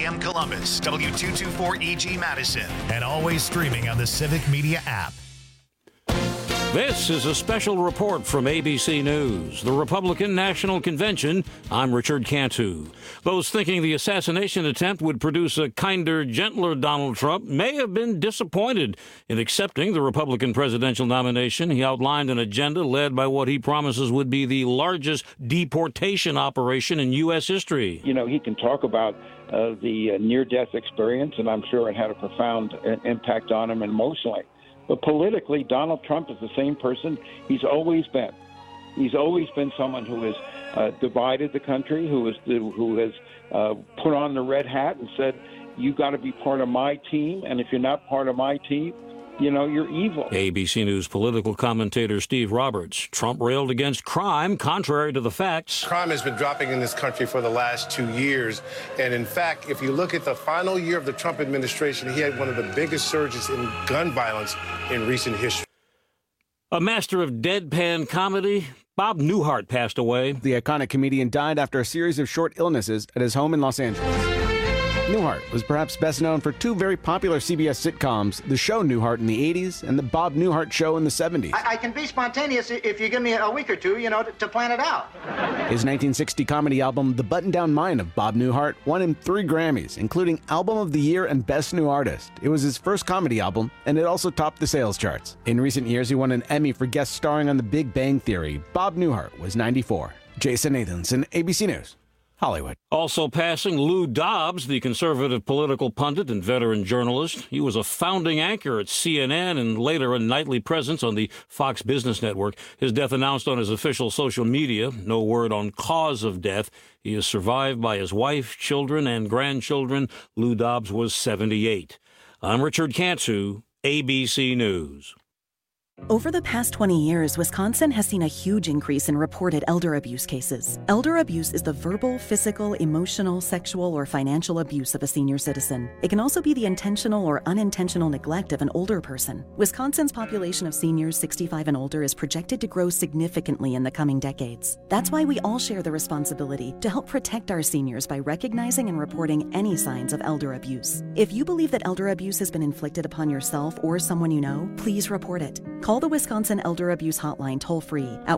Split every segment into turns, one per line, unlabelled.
AM Columbus, W224EG Madison, and always streaming on the Civic Media app.
This is a special report from ABC News. The Republican National Convention. I'm Richard Cantu. Those thinking the assassination attempt would produce a kinder, gentler Donald Trump may have been disappointed in accepting the Republican presidential nomination. He outlined an agenda led by what he promises would be the largest deportation operation in U.S. history.
You know, he can talk about the near-death experience, and I'm sure it had a profound impact on him emotionally. But politically, Donald Trump is the same person he's always been. He's always been someone who has divided the country, who has put on the red hat and said, you got to be part of my team, and if you're not part of my team, you know, you're evil.
ABC News political commentator Steve Roberts. Trump railed against crime, contrary to the facts.
Crime has been dropping in this country for the last 2 years. And in fact, if you look at the final year of the Trump administration, he had one of the biggest surges in gun violence in recent history.
A master of deadpan comedy, Bob Newhart passed away.
The iconic comedian died after a series of short illnesses at his home in Los Angeles. Newhart was perhaps best known for two very popular CBS sitcoms, The Show Newhart in the 80s and The Bob Newhart Show in the 70s.
I can be spontaneous if you give me a week or two, you know, to plan it out.
His 1960 comedy album, The Button-Down Mind of Bob Newhart, won him 3 Grammys, including Album of the Year and Best New Artist. It was his first comedy album, and it also topped the sales charts. In recent years, he won an Emmy for guest starring on The Big Bang Theory. Bob Newhart was 94. Jason Nathanson, ABC News. Hollywood.
Also passing, Lou Dobbs, the conservative political pundit and veteran journalist. He was a founding anchor at CNN and later a nightly presence on the Fox Business Network. His death announced on his official social media. No word on cause of death. He is survived by his wife, children, and grandchildren. Lou Dobbs was 78. I'm Richard Cantu, ABC News.
Over the past 20 years, Wisconsin has seen a huge increase in reported elder abuse cases. Elder abuse is the verbal, physical, emotional, sexual, or financial abuse of a senior citizen. It can also be the intentional or unintentional neglect of an older person. Wisconsin's population of seniors 65 and older is projected to grow significantly in the coming decades. That's why we all share the responsibility to help protect our seniors by recognizing and reporting any signs of elder abuse. If you believe that elder abuse has been inflicted upon yourself or someone you know, please report it. Call the Wisconsin Elder Abuse Hotline toll-free at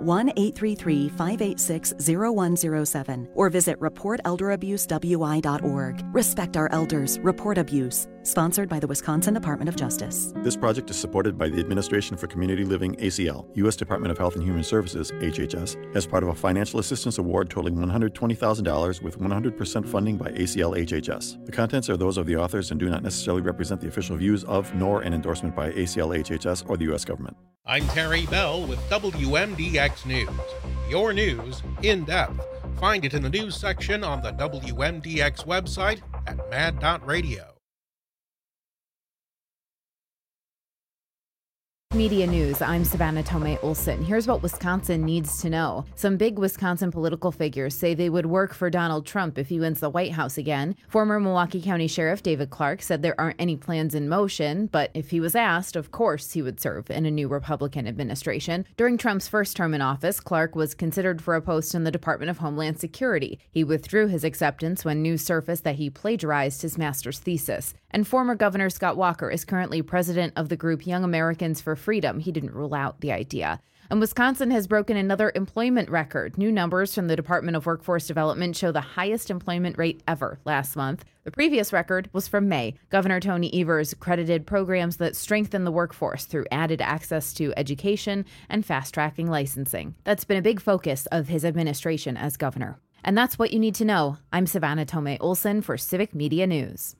1-833-586-0107 or visit reportelderabusewI.org. Respect our elders. Report abuse. Sponsored by the Wisconsin Department of Justice.
This project is supported by the Administration for Community Living, ACL, U.S. Department of Health and Human Services, HHS, as part of a financial assistance award totaling $120,000 with 100% funding by ACL HHS. The contents are those of the authors and do not necessarily represent the official views of, nor an endorsement by ACL HHS or the U.S. government.
I'm Terry Bell with WMDX News. Your news in depth. Find it in the news section on the WMDX website at mad.radio.
Media News, I'm Savannah Tomei Olson. Here's what Wisconsin needs to know. Some big Wisconsin political figures say they would work for Donald Trump if he wins the White House again. Former Milwaukee County Sheriff David Clark said there aren't any plans in motion, but if he was asked, of course he would serve in a new Republican administration. During Trump's first term in office, Clark was considered for a post in the Department of Homeland Security. He withdrew his acceptance when news surfaced that he plagiarized his master's thesis. And former Governor Scott Walker is currently president of the group Young Americans for Freedom. He didn't rule out the idea. And Wisconsin has broken another employment record. New numbers from the Department of Workforce Development show the highest employment rate ever last month. The previous record was from May. Governor Tony Evers credited programs that strengthen the workforce through added access to education and fast-tracking licensing. That's been a big focus of his administration as governor. And that's what you need to know. I'm Savannah Tomei Olson for Civic Media News.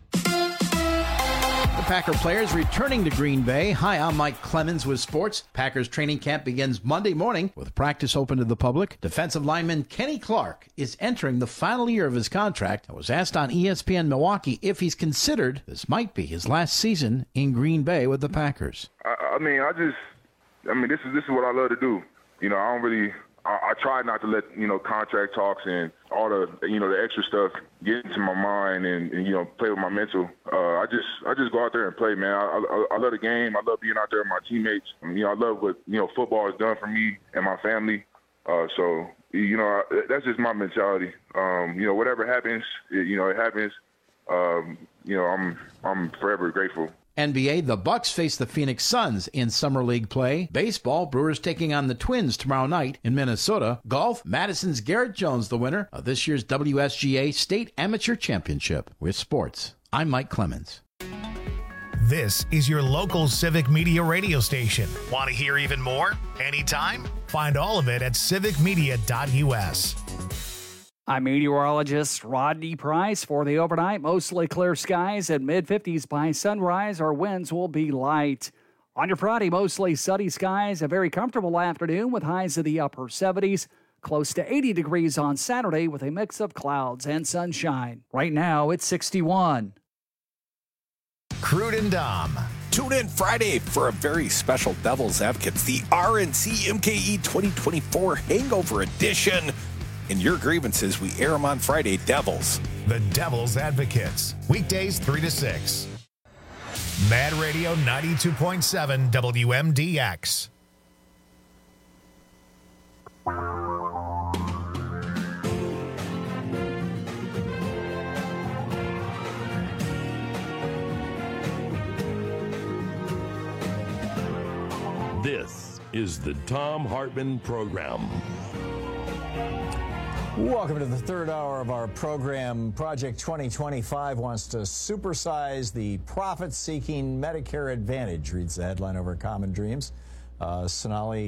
The Packer players returning to Green Bay. Hi, I'm Mike Clemens with sports. Packers training camp begins Monday morning with practice open to the public. Defensive lineman Kenny Clark is entering the final year of his contract and was asked on ESPN Milwaukee if he's considered this might be his last season in Green Bay with the Packers.
This is what I love to do. You know, I try not to let, contract talks and all the, the extra stuff get into my mind and play with my mental. I just go out there and play, man. I love the game. I love being out there with my teammates. I love what, football has done for me and my family. That's just my mentality. Whatever happens, it happens. I'm forever grateful.
NBA, the Bucks face the Phoenix Suns in Summer League play. Baseball, Brewers taking on the Twins tomorrow night in Minnesota. Golf, Madison's Garrett Jones, the winner of this year's WSGA State Amateur Championship. With sports, I'm Mike Clemens.
This is your local Civic Media radio station. Want to hear even more? Anytime? Find all of it at civicmedia.us.
I'm meteorologist Rodney Price. For the overnight, mostly clear skies and mid-50s by sunrise. Our winds will be light. On your Friday, mostly sunny skies, a very comfortable afternoon with highs in the upper 70s. Close to 80 degrees on Saturday with a mix of clouds and sunshine. Right now, it's 61.
Crude and Dom.
Tune in Friday for a very special Devil's Advocates, the RNC MKE 2024 Hangover Edition. And your grievances, we air them on Friday, Devils.
The Devil's Advocates, weekdays 3 to 6. Mad Radio 92.7 WMDX.
This is the Thom Hartmann Program.
Welcome to the third hour of our program. Project 2025 wants to supersize the profit-seeking Medicare Advantage, reads the headline over Common Dreams. Sonali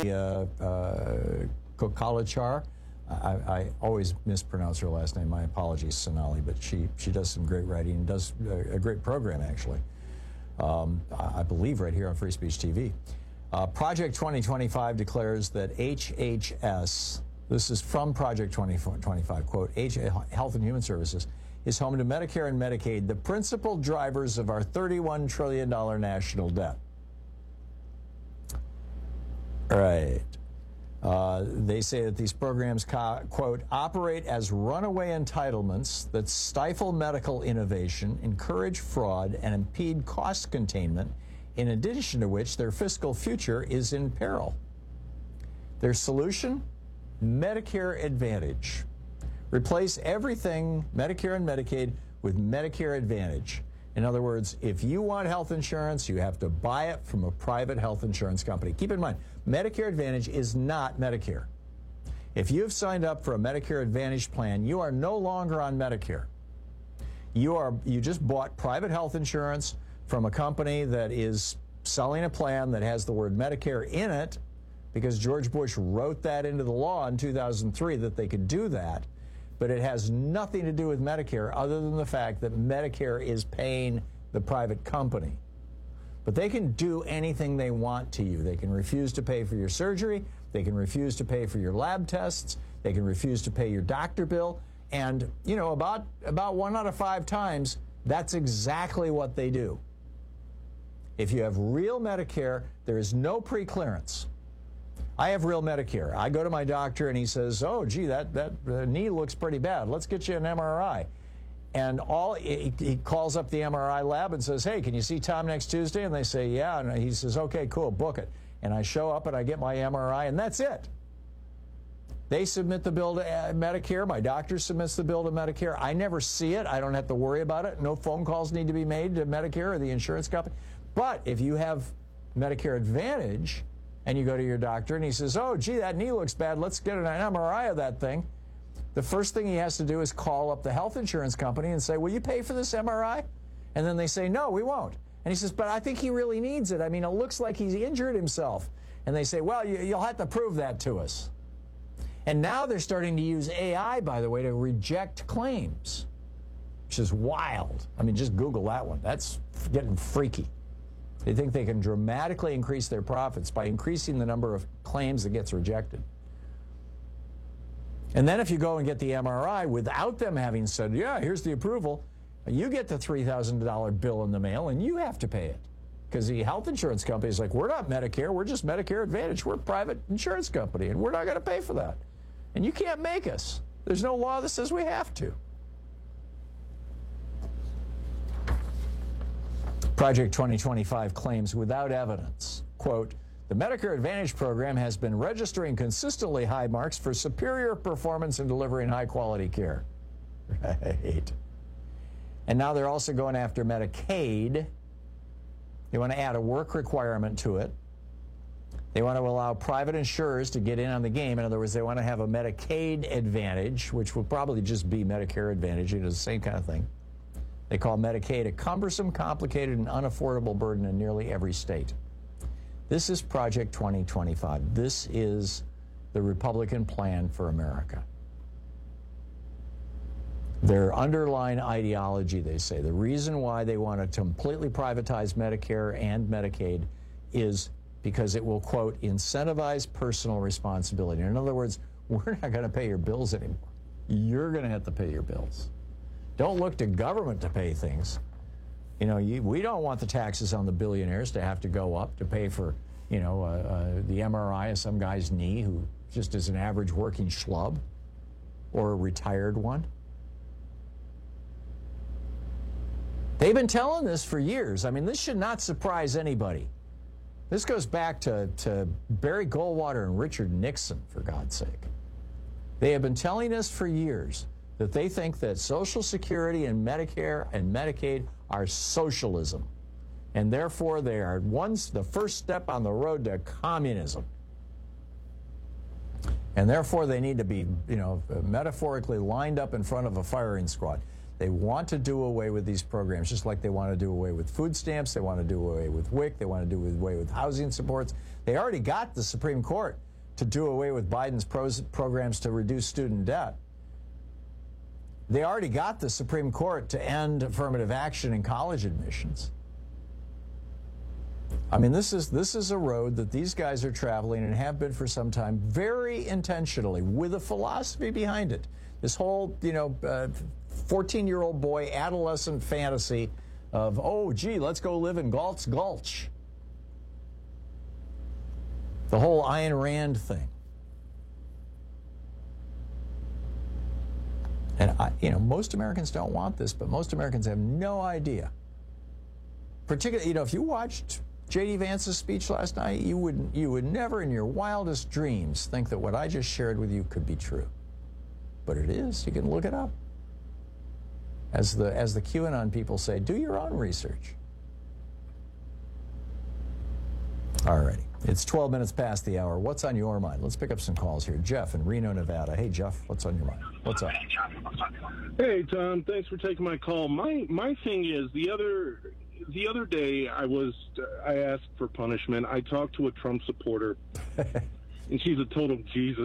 Kokalachar. I always mispronounce her last name. My apologies, Sonali, but she does some great writing and does a great program, actually. I believe right here on Free Speech TV. Project 2025 declares that HHS, this is from Project 2025, quote, Health and Human Services, is home to Medicare and Medicaid, the principal drivers of our $31 trillion national debt. Right. They say that these programs, quote, operate as runaway entitlements that stifle medical innovation, encourage fraud, and impede cost containment, in addition to which their fiscal future is in peril. Their solution? Medicare Advantage. Replace everything Medicare and Medicaid with Medicare Advantage. In other words, if you want health insurance, you have to buy it from a private health insurance company. Keep in mind, Medicare Advantage is not Medicare. If you've signed up for a Medicare Advantage plan, you are no longer on Medicare. You just bought private health insurance from a company that is selling a plan that has the word Medicare in it, because George Bush wrote that into the law in 2003 that they could do that, but it has nothing to do with Medicare other than the fact that Medicare is paying the private company. But they can do anything they want to you. They can refuse to pay for your surgery, they can refuse to pay for your lab tests, they can refuse to pay your doctor bill, and, you know, about 1 out of 5 times, that's exactly what they do. If you have real Medicare, there is no preclearance. I have real Medicare. I go to my doctor and he says, oh, gee, that knee looks pretty bad. Let's get you an MRI. And he calls up the MRI lab and says, hey, can you see Tom next Tuesday? And they say, yeah. And he says, okay, cool, book it. And I show up and I get my MRI, and that's it. They submit the bill to Medicare. My doctor submits the bill to Medicare. I never see it. I don't have to worry about it. No phone calls need to be made to Medicare or the insurance company. But if you have Medicare Advantage, and you go to your doctor and he says, oh, gee, that knee looks bad. Let's get an MRI of that thing. The first thing he has to do is call up the health insurance company and say, will you pay for this MRI? And then they say, no, we won't. And he says, but I think he really needs it. I mean, it looks like he's injured himself. And they say, well, you'll have to prove that to us. And now they're starting to use AI, by the way, to reject claims, which is wild. I mean, just Google that one. That's getting freaky. They think they can dramatically increase their profits by increasing the number of claims that gets rejected. And then if you go and get the MRI without them having said, yeah, here's the approval, you get the $3,000 bill in the mail and you have to pay it. Because the health insurance company is like, we're not Medicare, we're just Medicare Advantage. We're a private insurance company and we're not going to pay for that. And you can't make us. There's no law that says we have to. Project 2025 claims without evidence, quote, the Medicare Advantage program has been registering consistently high marks for superior performance in delivering high-quality care. Right. And now they're also going after Medicaid. They want to add a work requirement to it. They want to allow private insurers to get in on the game. In other words, they want to have a Medicaid Advantage, which will probably just be Medicare Advantage. It's the same kind of thing. They call Medicaid a cumbersome, complicated, and unaffordable burden in nearly every state. This is Project 2025. This is the Republican plan for America. Their underlying ideology, they say, the reason why they want to completely privatize Medicare and Medicaid is because it will, quote, incentivize personal responsibility. In other words, we're not going to pay your bills anymore. You're going to have to pay your bills. Don't look to government to pay things. You know, we don't want the taxes on the billionaires to have to go up to pay for, the MRI of some guy's knee who just is an average working schlub or a retired one. They've been telling this for years. I mean, this should not surprise anybody. This goes back to Barry Goldwater and Richard Nixon, for God's sake. They have been telling us for years that they think that Social Security and Medicare and Medicaid are socialism, and therefore they are the first step on the road to communism. And therefore they need to be, metaphorically lined up in front of a firing squad. They want to do away with these programs, just like they want to do away with food stamps, they want to do away with WIC, they want to do away with housing supports. They already got the Supreme Court to do away with Biden's programs to reduce student debt. They already got the Supreme Court to end affirmative action in college admissions. I mean, this is a road that these guys are traveling and have been for some time very intentionally with a philosophy behind it. This whole, 14-year-old boy adolescent fantasy of, oh, gee, let's go live in Galt's Gulch. The whole Ayn Rand thing. And, most Americans don't want this, but most Americans have no idea. Particularly, if you watched J.D. Vance's speech last night, you would never in your wildest dreams think that what I just shared with you could be true. But it is. You can look it up. As the QAnon people say, do your own research. All righty. It's 12 minutes past the hour. What's on your mind? Let's pick up some calls here. Jeff in Reno, Nevada. Hey, Jeff, what's on your mind? What's up?
Hey, Tom. Thanks for taking my call. My thing is, the other day I asked for punishment. I talked to a Trump supporter, and she's a total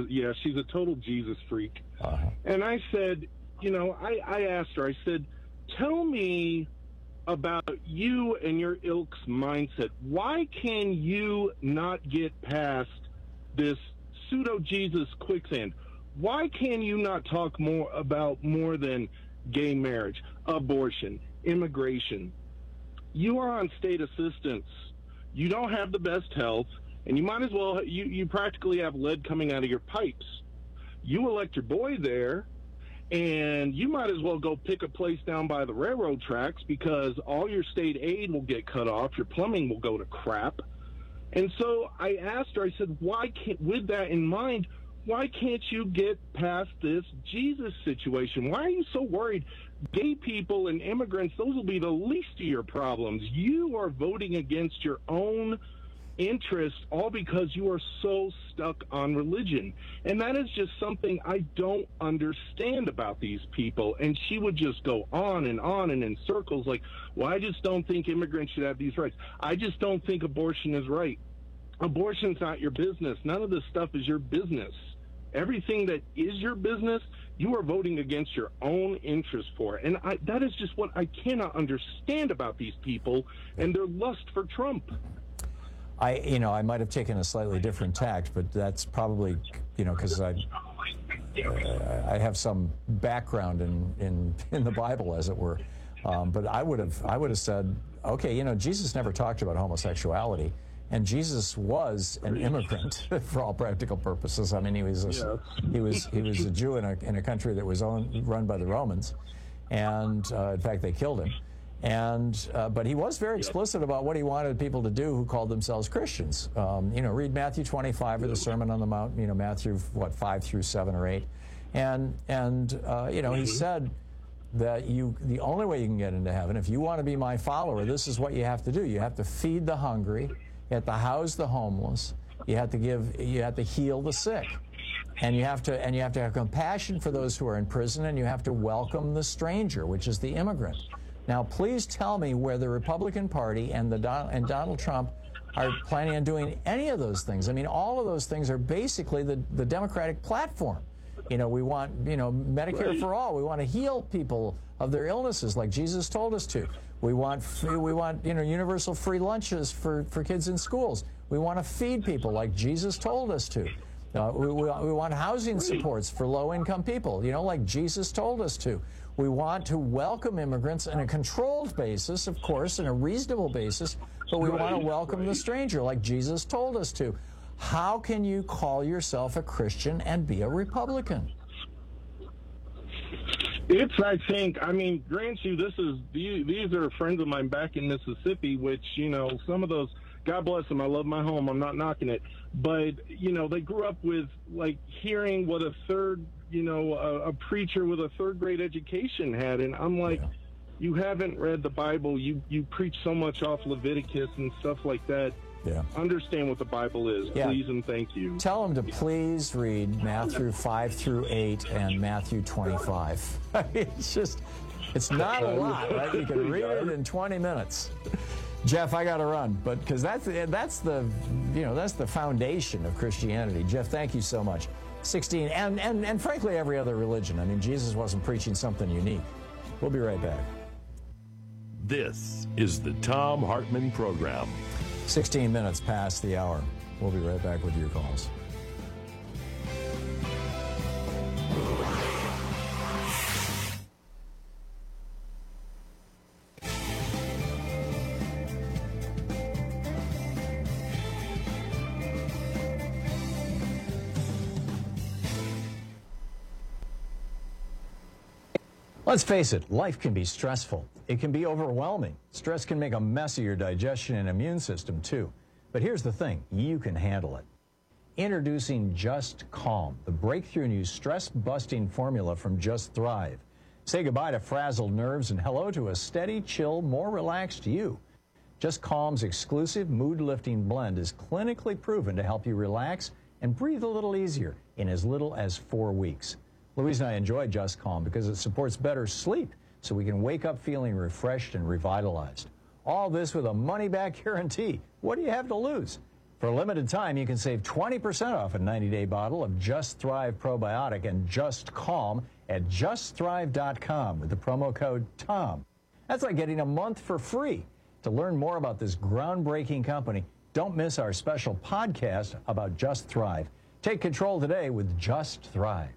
Jesus freak. Uh-huh. And I said, I asked her, I said, tell me about you and your ilk's mindset. Why can you not get past this pseudo-Jesus quicksand? Why can you not talk more than gay marriage, abortion, immigration? You are on state assistance. You don't have the best health, and you might as well, you practically have lead coming out of your pipes. You elect your boy there, and you might as well go pick a place down by the railroad tracks, because all your state aid will get cut off, your plumbing will go to crap. And so I asked her, I said, with that in mind, why can't you get past this Jesus situation? Why are you so worried? Gay people and immigrants, those will be the least of your problems. You are voting against your own interests, all because you are so stuck on religion. And that is just something I don't understand about these people. And she would just go on and in circles like, well, I just don't think immigrants should have these rights. I just don't think abortion is right. Abortion's not your business. None of this stuff is your business. Everything that is your business, you are voting against your own interest for. And that is just what I cannot understand about these people and their lust for Trump.
I might have taken a slightly different tact, but that's probably, because I have some background in the Bible, as it were. But I would have said, okay, Jesus never talked about homosexuality, and Jesus was an immigrant for all practical purposes. I mean, he was a Jew in a country that was run by the Romans, and in fact they killed him. But he was very explicit about what he wanted people to do who called themselves Christians. Read Matthew 25 or the Sermon on the Mount. Matthew 5 through 7 or 8, and he said, that the only way you can get into heaven, if you want to be my follower, this is what you have to do. You have to feed the hungry, you have to house the homeless, you have to heal the sick. And you have to have compassion for those who are in prison, and you have to welcome the stranger, which is the immigrant. Now, please tell me where the Republican Party and Donald Trump are planning on doing any of those things. I mean, all of those things are basically the Democratic platform. You know, we want, Medicare for all. We want to heal people of their illnesses like Jesus told us to. We want universal free lunches for kids in schools. We want to feed people like Jesus told us to. We want housing supports for low-income people, like Jesus told us to. We want to welcome immigrants on a controlled basis, of course, and a reasonable basis, but we want to welcome the stranger like Jesus told us to. How can you call yourself a Christian and be a Republican?
Grant you, these are friends of mine back in Mississippi, which, some of those, God bless them, I love my home, I'm not knocking it, but, they grew up with, hearing what a preacher with a third grade education had, and I'm like, you haven't read the Bible, you preach so much off Leviticus and stuff like that.
Yeah.
Understand what the Bible is, please and thank you.
Tell them to please read Matthew 5-8 and Matthew 25. It's not a lot, right? You can read it in 20 minutes. Jeff, I got to run, but because that's the foundation of Christianity. Jeff, thank you so much. 16, and frankly, every other religion. I mean, Jesus wasn't preaching something unique. We'll be right back.
This is the Thom Hartmann Program.
16 minutes past the hour. We'll be right back with your calls. Let's face it, life can be stressful. It can be overwhelming. Stress can make a mess of your digestion and immune system, too. But here's the thing, you can handle it. Introducing Just Calm, the breakthrough new stress-busting formula from Just Thrive. Say goodbye to frazzled nerves and hello to a steady, chill, more relaxed you. Just Calm's exclusive mood-lifting blend is clinically proven to help you relax and breathe a little easier in as little as 4 weeks. Louise and I enjoy Just Calm because it supports better sleep, so we can wake up feeling refreshed and revitalized. All this with a money-back guarantee. What do you have to lose? For a limited time, you can save 20% off a 90-day bottle of Just Thrive Probiotic and Just Calm at justthrive.com with the promo code TOM. That's like getting a month for free. To learn more about this groundbreaking company, don't miss our special podcast about Just Thrive. Take control today with Just Thrive.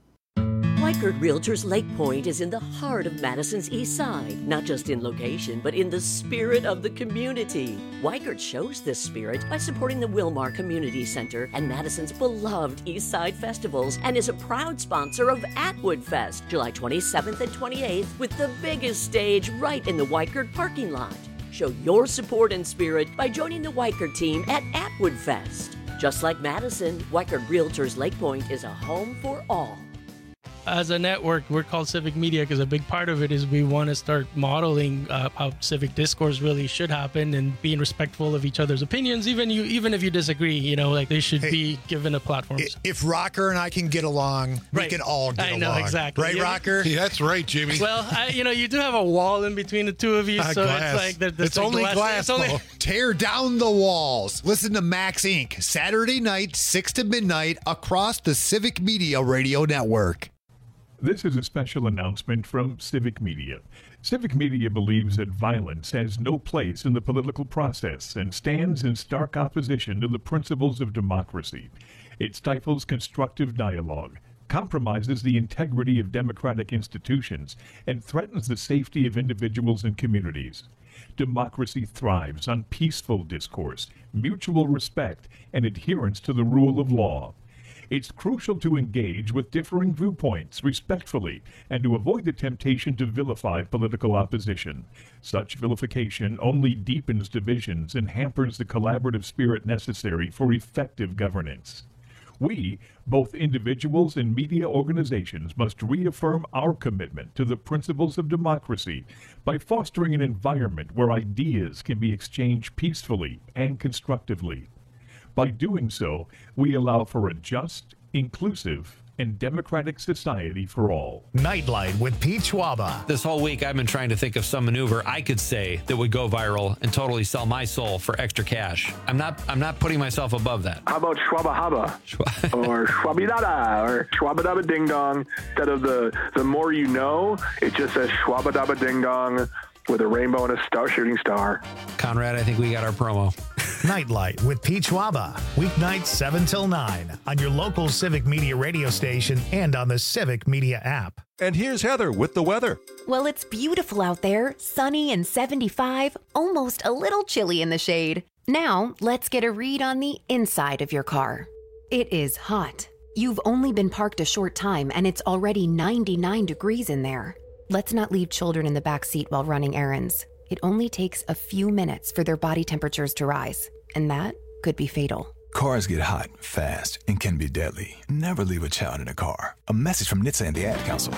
Weichert Realtors Lake Point is in the heart of Madison's East Side, not just in location, but in the spirit of the community. Weichert shows this spirit by supporting the Wilmar Community Center and Madison's beloved East Side festivals, and is a proud sponsor of Atwood Fest, July 27th and 28th, with the biggest stage right in the Weichert parking lot. Show your support and spirit by joining the Weichert team at Atwood Fest. Just like Madison, Weichert Realtors Lake Point is a home for all.
As a network, we're called Civic Media because a big part of it is we want to start modeling how civic discourse really should happen and being respectful of each other's opinions, even if you disagree. They should be given a platform.
If Rocker and I can get along, we can all get along. I know,
exactly.
Right, Rocker?
Yeah, that's right, Jimmy.
Well, you do have a wall in between the two of you, so
glass.
it's like
it's only glass. Tear down the walls. Listen to Max Inc. Saturday night, 6 to midnight, across the Civic Media Radio Network.
This is a special announcement from Civic Media. Civic Media believes that violence has no place in the political process and stands in stark opposition to the principles of democracy. It stifles constructive dialogue, compromises the integrity of democratic institutions, and threatens the safety of individuals and communities. Democracy thrives on peaceful discourse, mutual respect, and adherence to the rule of law. It's crucial to engage with differing viewpoints respectfully and to avoid the temptation to vilify political opposition. Such vilification only deepens divisions and hampers the collaborative spirit necessary for effective governance. We, both individuals and media organizations, must reaffirm our commitment to the principles of democracy by fostering an environment where ideas can be exchanged peacefully and constructively. By doing so, we allow for a just, inclusive, and democratic society for all.
Nightlight with Pete Schwaba.
This whole week, I've been trying to think of some maneuver I could say that would go viral and totally sell my soul for extra cash. I'm not putting myself above that.
How about Schwaba Haba? Or Schwabidada, or Schwabadaba Ding Dong. Instead of the more you know, it just says Schwabadaba Ding Dong with a rainbow and a shooting star.
Conrad, I think we got our promo.
Nightlight with Pete Schwaba. Weeknights 7 till 9 on your local Civic Media radio station and on the Civic Media app.
And here's Heather with the weather.
Well, it's beautiful out there, sunny and 75, almost a little chilly in the shade. Now, let's get a read on the inside of your car. It is hot. You've only been parked a short time and it's already 99 degrees in there. Let's not leave children in the back seat while running errands. It only takes a few minutes for their body temperatures to rise, and that could be fatal.
Cars get hot, fast, and can be deadly. Never leave a child in a car. A message from NHTSA and the Ad Council.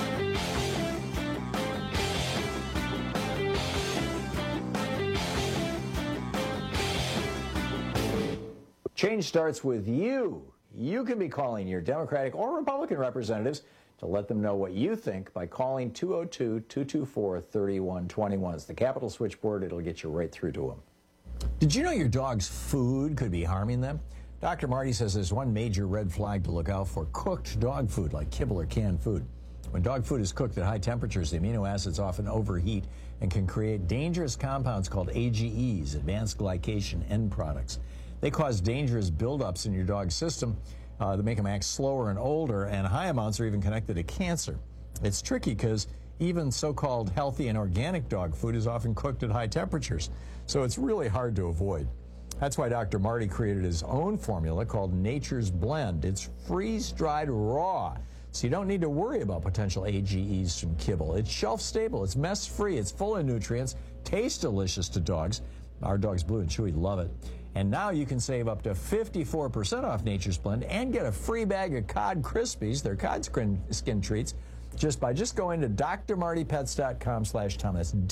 Change starts with you. You can be calling your Democratic or Republican representatives to let them know what you think by calling 202-224-3121. It's the Capitol switchboard. It'll get you right through to them. Did you know your dog's food could be harming them? Dr. Marty says there's one major red flag to look out for: cooked dog food like kibble or canned food. When dog food is cooked at high temperatures, the amino acids often overheat and can create dangerous compounds called AGEs, advanced glycation end products. They cause dangerous buildups in your dog's system that make them act slower and older, and high amounts are even connected to cancer. It's tricky because even so-called healthy and organic dog food is often cooked at high temperatures, so it's really hard to avoid. That's why Dr. Marty created his own formula called Nature's Blend. It's freeze-dried raw, so you don't need to worry about potential AGEs from kibble. It's shelf-stable, it's mess-free, it's full of nutrients, tastes delicious to dogs. Our dogs, Blue and Chewy, love it. And now you can save up to 54% off Nature's Blend and get a free bag of Cod Krispies, their cod skin treats, just going to drmartypets.com/Tom. That's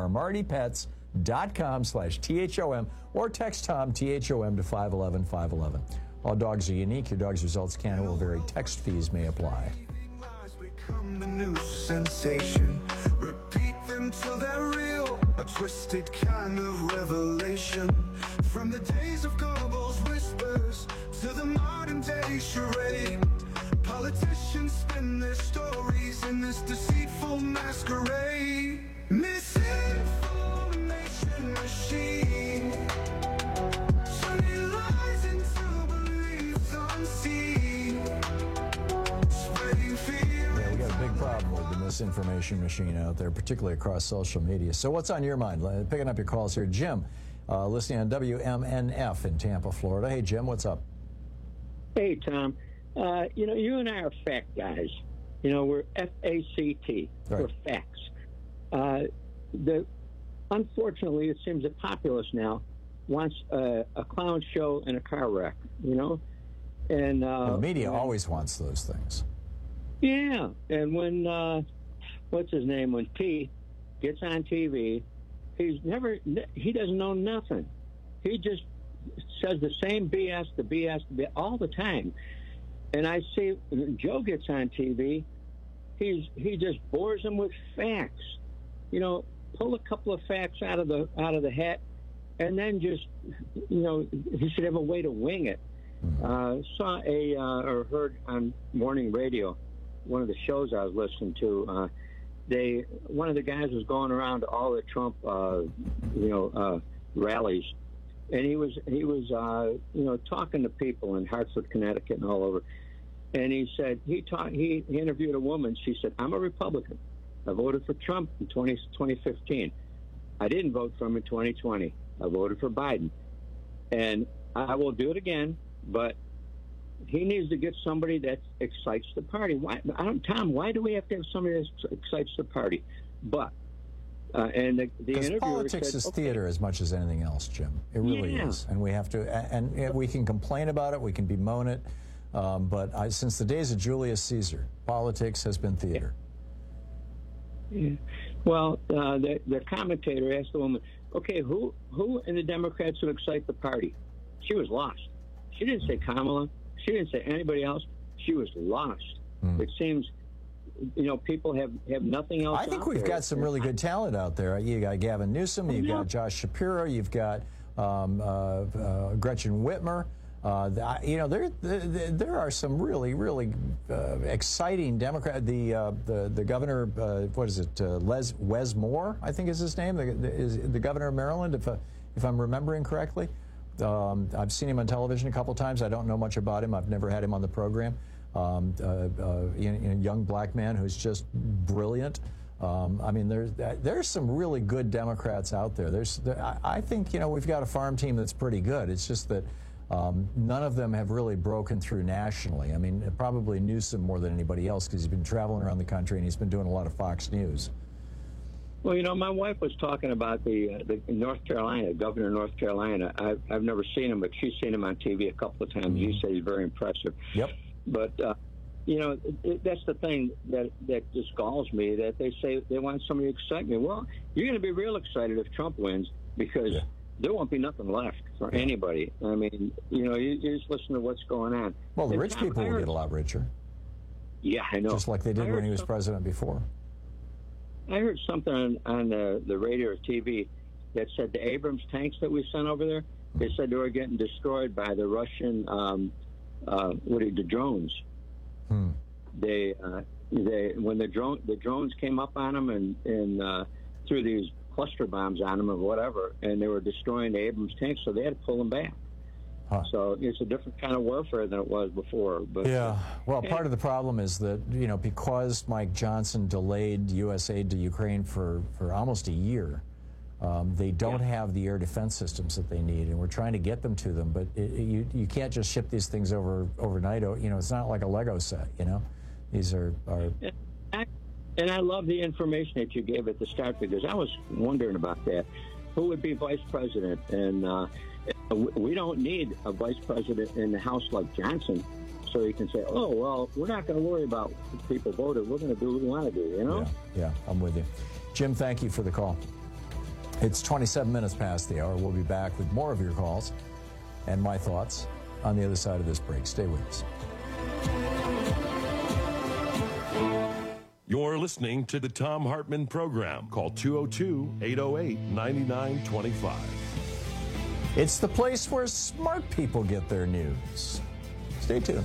drmartypets.com/THOM, or text Tom, THOM, to 511-511. All dogs are unique. Your dog's results can and will vary. Text fees may apply.
Become the new sensation. Repeat them till they're real. A twisted kind of revelation. From the days of Goebbels' whispers to the modern day charade. Politicians spin their stories in this deceitful masquerade. Misinformation machine. Turning lies into beliefs unseen. Spreading fear.
Yeah, we got a big problem with the misinformation machine out there, particularly across social media. So what's on your mind? Picking up your calls here. Jim, listening on WMNF in Tampa, Florida. Hey, Jim, what's up?
Hey, Tom. You and I are fact guys. We're FACT.
Right.
We're facts. Unfortunately, it seems the populace now wants a clown show and a car wreck, And
the media always wants those things.
Yeah, and when what's his name? When Pete gets on TV, he doesn't know nothing. He just says the same BS, all the time. And I see when Joe gets on TV, he just bores them with facts. Pull a couple of facts out of the hat, and then just he should have a way to wing it. Saw or heard on morning radio, one of the shows I was listening to. One of the guys was going around to all the Trump rallies, and he was talking to people in Hartford, Connecticut, and all over. And he said he interviewed a woman. She said, "I'm a Republican. I voted for Trump in 2015. I didn't vote for him in 2020. I voted for Biden, and I will do it again. But he needs to get somebody that excites the party. Tom, why do we have to have somebody that excites the party? But and the interviewer
politics
said,
is theater as much as anything else, Jim. It really is, and we have to. And we can complain about it. We can bemoan it. But since the days of Julius Caesar, politics has been theater.
Yeah. Well, the commentator asked the woman, okay, who in the Democrats would excite the party? She was lost. She didn't say Kamala. She didn't say anybody else. She was lost. It seems, people have nothing else.
I think we've got some really good talent out there. You got Gavin Newsom. You've got Josh Shapiro. You've got Gretchen Whitmer. There are some really, really exciting Democrat. The governor, what is it? Wes Moore, I think is his name. Is the governor of Maryland, if I'm remembering correctly. I've seen him on television a couple times. I don't know much about him. I've never had him on the program. A young black man who's just brilliant. There's some really good Democrats out there. I think we've got a farm team that's pretty good. It's just that none of them have really broken through nationally. I mean, probably Newsom more than anybody else because he's been traveling around the country and he's been doing a lot of Fox News.
Well, my wife was talking about the North Carolina, governor of North Carolina. I've never seen him, but she's seen him on TV a couple of times. She said he's very impressive.
Yep.
But, that's the thing that just galls me, that they say they want somebody to excite me. Well, you're going to be real excited if Trump wins because there won't be nothing left for anybody. I mean, you just listen to what's going on.
Well, the rich people will get a lot richer.
Yeah, I know.
Just like they did when he was president before.
I heard something on the radio or TV that said the Abrams tanks that we sent over there, they said they were getting destroyed by the Russian, the drones. They when the drones came up on them and threw these cluster bombs on them or whatever, and they were destroying the Abrams tanks, so they had to pull them back. So it's a different kind of warfare than it was before. But
part of the problem is that because Mike Johnson delayed U.S. aid to Ukraine for almost a year, they don't have the air defense systems that they need, and we're trying to get them to them. But you can't just ship these things overnight. It's not like a Lego set. These are.
And I love the information that you gave at the start because I was wondering about that. Who would be vice president? And we don't need a vice president in the House like Johnson, so you can say, "Oh, well, we're not going to worry about if people voted. We're going to do what we want to do."
Yeah, I'm with you, Jim. Thank you for the call. It's 27 minutes past the hour. We'll be back with more of your calls and my thoughts on the other side of this break. Stay with us.
You're listening to the Thom Hartmann Program. Call 202-808-9925.
It's the place where smart people get their news. Stay tuned.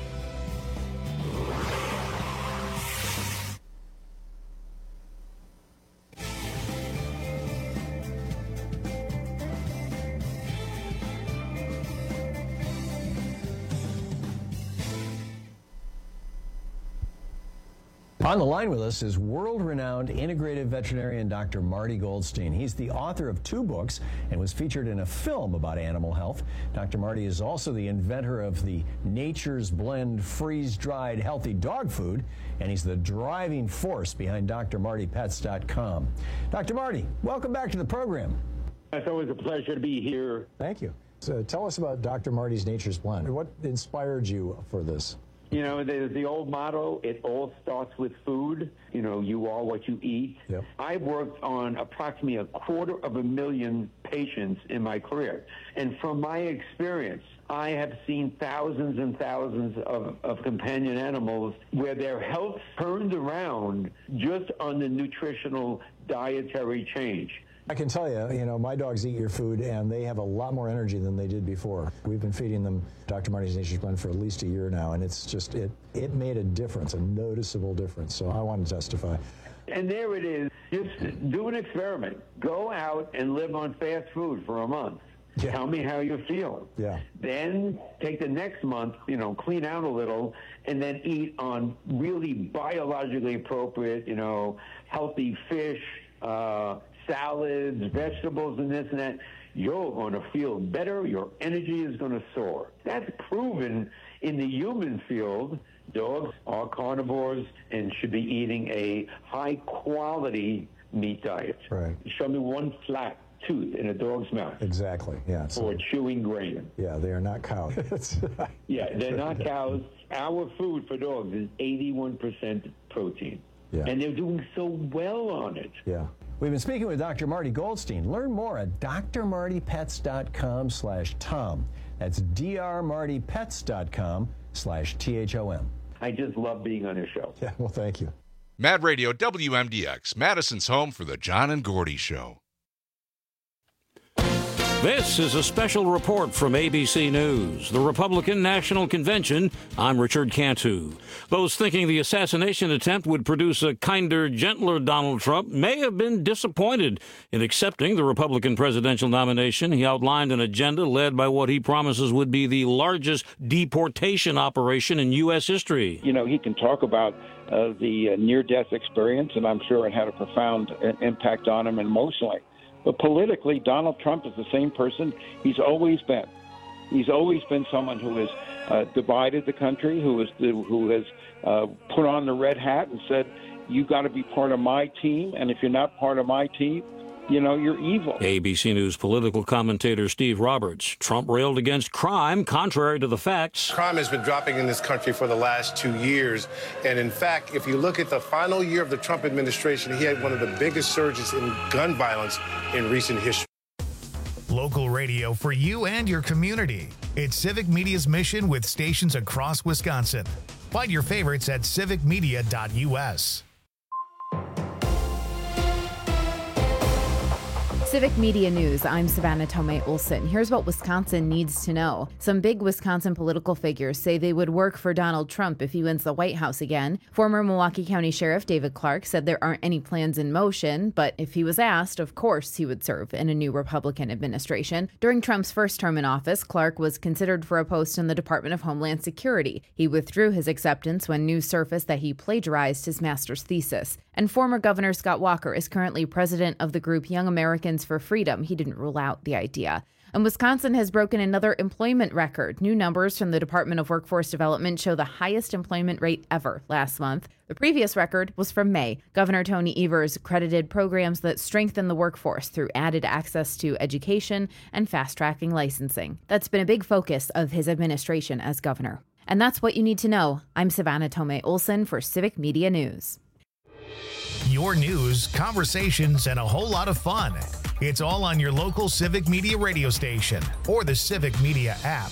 On the line with us is world-renowned integrative veterinarian Dr. Marty Goldstein. He's the author of 2 books and was featured in a film about animal health. Dr. Marty is also the inventor of the Nature's Blend freeze-dried healthy dog food, and he's the driving force behind drmartypets.com. Dr. Marty, welcome back to the program.
It's always a pleasure to be here.
Thank you. So tell us about Dr. Marty's Nature's Blend. What inspired you for this?
There's the old motto, it all starts with food. You are what you eat.
Yep.
I've worked on approximately 250,000 patients in my career. And from my experience, I have seen thousands and thousands of companion animals where their health turned around just on the nutritional dietary change.
I can tell you, my dogs eat your food, and they have a lot more energy than they did before. We've been feeding them Dr. Marty's Nature's Blend for at least a year now, and it's just, it made a difference, a noticeable difference. So I want to testify.
And there it is. Just do an experiment. Go out and live on fast food for a month.
Yeah.
Tell me how you feel.
Yeah.
Then take the next month, clean out a little, and then eat on really biologically appropriate, healthy fish, salads, vegetables, and this and that. You're going to feel better. Your energy is going to soar. That's proven in the human field. Dogs are carnivores and should be eating a high-quality meat diet.
Right.
Show me one flat tooth in a dog's mouth.
Exactly. Yeah.
Or chewing grain.
Yeah, they are not cows.
Yeah, they're not cows. Our food for dogs is 81% protein.
Yeah.
And they're doing so well on it.
Yeah. We've been speaking with Dr. Marty Goldstein. Learn more at drmartypets.com/Tom. That's drmartypets.com/THOM.
I just love being on your show.
Yeah, well, thank you.
Mad Radio WMDX, Madison's home for the John and Gordy Show.
This is a special report from ABC News. The Republican National Convention. I'm Richard Cantu. Those thinking the assassination attempt would produce a kinder, gentler Donald Trump may have been disappointed in accepting the Republican presidential nomination. He outlined an agenda led by what he promises would be the largest deportation operation in U.S. history.
You know, he can talk about the near-death experience, and I'm sure it had a profound impact on him emotionally. But politically, Donald Trump is the same person he's always been. He's always been someone who has divided the country, who has put on the red hat and said, "You got to be part of my team, and if you're not part of my team, you know, you're evil."
ABC News political commentator Steve Roberts. Trump railed against crime, contrary to the facts.
Crime has been dropping in this country for the last 2 years. And in fact, if you look at the final year of the Trump administration, he had one of the biggest surges in gun violence in recent history.
Local radio for you and your community. It's Civic Media's mission with stations across Wisconsin. Find your favorites at civicmedia.us.
Civic Media News, I'm Savannah Tomei Olson. Here's what Wisconsin needs to know. Some big Wisconsin political figures say they would work for Donald Trump if he wins the White House again. Former Milwaukee County Sheriff David Clark said there aren't any plans in motion, but if he was asked, of course he would serve in a new Republican administration. During Trump's first term in office, Clark was considered for a post in the Department of Homeland Security. He withdrew his acceptance when news surfaced that he plagiarized his master's thesis. And former Governor Scott Walker is currently president of the group Young Americans for Freedom. He didn't rule out the idea. And Wisconsin has broken another employment record. New numbers from the Department of Workforce Development show the highest employment rate ever last month. The previous record was from May. Governor Tony Evers credited programs that strengthen the workforce through added access to education and fast-tracking licensing. That's been a big focus of his administration as governor. And that's what you need to know. I'm Savannah Tomei Olson for Civic Media News.
Your news, conversations, and a whole lot of fun. It's all on your local Civic Media radio station or the Civic Media app.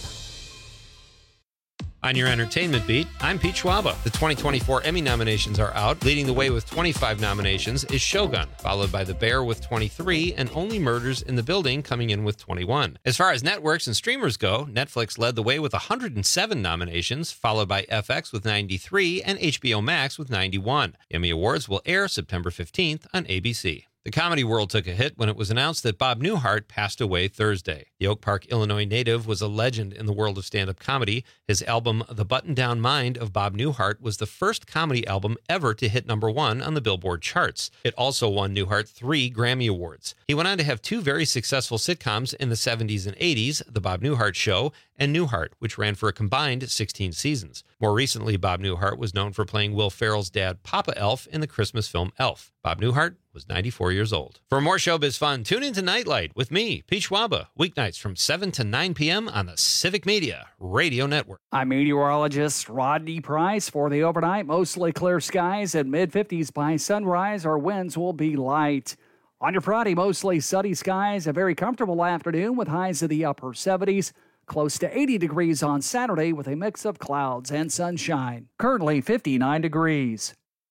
On your entertainment beat, I'm Pete Schwaba. The 2024 Emmy nominations are out. Leading the way with 25 nominations is Shogun, followed by The Bear with 23, and Only Murders in the Building coming in with 21. As far as networks and streamers go, Netflix led the way with 107 nominations, followed by FX with 93 and HBO Max with 91. The Emmy Awards will air September 15th on ABC. The comedy world took a hit when it was announced that Bob Newhart passed away Thursday. The Oak Park, Illinois native was a legend in the world of stand-up comedy. His album, The Button-Down Mind of Bob Newhart, was the first comedy album ever to hit #1 on the Billboard charts. It also won Newhart 3 Grammy Awards. He went on to have 2 very successful sitcoms in the 70s and 80s, The Bob Newhart Show and Newhart, which ran for a combined 16 seasons. More recently, Bob Newhart was known for playing Will Ferrell's dad, Papa Elf, in the Christmas film Elf. Bob Newhart was 94 years old. For more showbiz fun, tune into Nightlight with me, Pete Schwaba, weeknights from 7 to 9 p.m. on the Civic Media Radio Network.
I'm meteorologist Rodney Price. For the overnight, mostly clear skies and mid-50s by sunrise. Our winds will be light. On your Friday, mostly sunny skies, a very comfortable afternoon with highs in the upper 70s. Close to 80 degrees on Saturday with a mix of clouds and sunshine. Currently 59 degrees.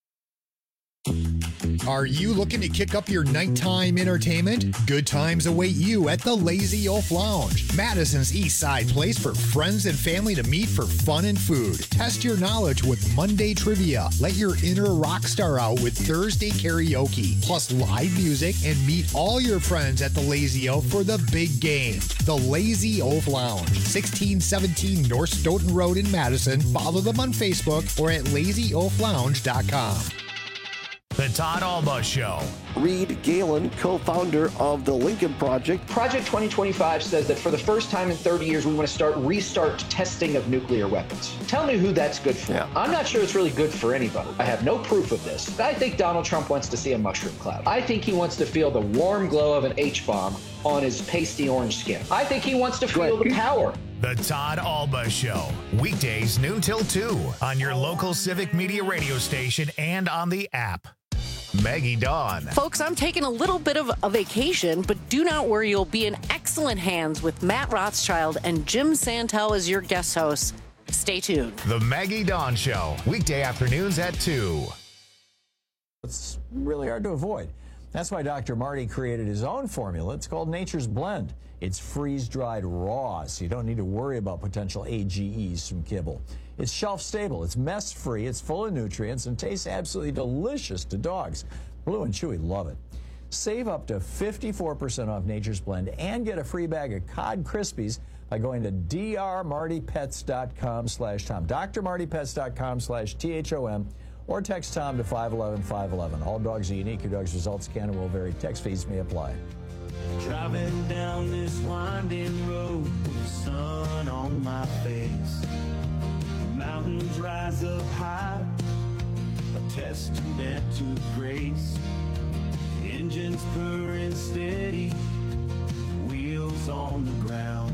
Are you looking to kick up your nighttime entertainment? Good times await you at the Lazy Oaf Lounge, Madison's East Side place for friends and family to meet for fun and food. Test your knowledge with Monday trivia. Let your inner rock star out with Thursday karaoke, plus live music, and meet all your friends at the Lazy Oaf for the big game. The Lazy Oaf Lounge, 1617 North Stoughton Road in Madison. Follow them on Facebook or at lazyoaflounge.com.
The Todd Alba Show.
Reed Galen, co-founder of the Lincoln Project.
Project 2025 says that for the first time in 30 years, we want to restart testing of nuclear weapons. Tell me who that's good for. Yeah. I'm not sure it's really good for anybody. I have no proof of this. But I think Donald Trump wants to see a mushroom cloud. I think he wants to feel the warm glow of an H-bomb on his pasty orange skin. I think he wants to feel the power.
The Todd Alba Show. Weekdays noon till 2 on your local Civic Media radio station and on the app. Maggie Dawn.
Folks, I'm taking a little bit of a vacation, but do not worry. You'll be in excellent hands with Matt Rothschild and Jim Santel as your guest hosts. Stay tuned.
The Maggie Dawn Show. Weekday afternoons at 2.
It's really hard to avoid. That's why Dr. Marty created his own formula. It's called Nature's Blend. It's freeze-dried raw, so you don't need to worry about potential AGEs from kibble. It's shelf-stable, it's mess-free, it's full of nutrients, and tastes absolutely delicious to dogs. Blue and Chewy love it. Save up to 54% off Nature's Blend and get a free bag of Cod Krispies by going to drmartypets.com/Tom. drmartypets.com/THOM. Or text Tom to 511-511. All dogs are unique. Your dog's results can and will vary. Text fees may apply.
Driving down this winding road with the sun on my face. Mountains rise up high, a testament to grace. Engines purring steady, wheels on the ground.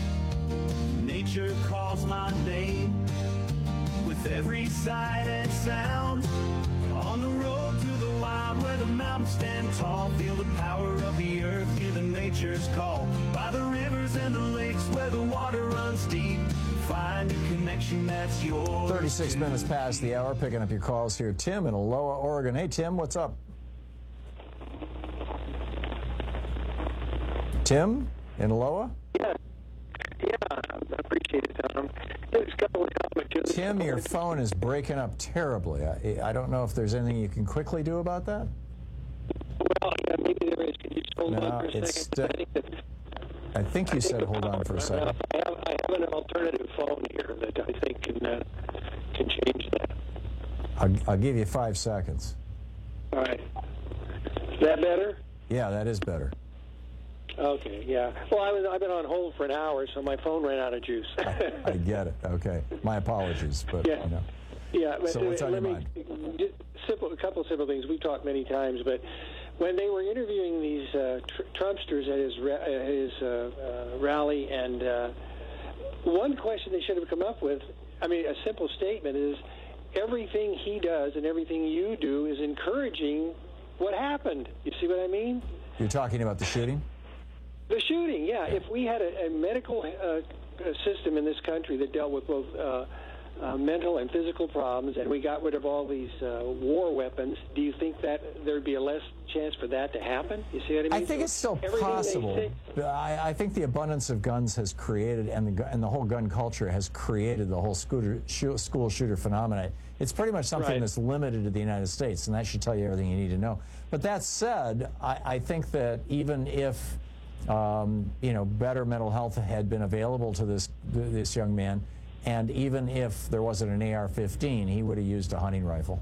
Nature calls my name with every sight and sound. On the road to the wild where the mountains stand tall, feel the power of the earth, hear the nature's call. By the rivers and the lakes where the water runs deep, find a connection that's yours.
36 minutes past the hour, picking up your calls here. Tim in Aloha, Oregon. Hey, Tim, what's up? Tim in Aloha?
Yeah, I appreciate it, Tom. There's a couple of comments.
Tim, your phone is breaking up terribly. I don't know if there's anything you can quickly do about that.
Well, yeah, maybe there is. Can you just hold on for a second?
I think you said hold on for a second.
I have an alternative phone here that I think can change that.
I'll give you 5 seconds.
All right. Is that better?
Yeah, that is better.
Okay, yeah. Well, I've been on hold for an hour, so my phone ran out of juice.
I get it. Okay. My apologies, but,
yeah.
you know.
Yeah, but
so what's on your mind?
A couple simple things. We've talked many times, but when they were interviewing these Trumpsters at his rally, and one question they should have come up with, I mean, a simple statement is, everything he does and everything you do is encouraging what happened. You see what I mean?
You're talking about the shooting?
The shooting, yeah. If we had a medical system in this country that dealt with both mental and physical problems, and we got rid of all these war weapons, do you think that there'd be a less chance for that to happen? You see what I mean?
I think it's still possible. I think the abundance of guns has created, and the whole gun culture has created the whole school shooter phenomenon. It's pretty much something that's limited to the United States, and that should tell you everything you need to know. But that said, I think that even if better mental health had been available to this young man, and even if there wasn't an AR-15, he would have used a hunting rifle.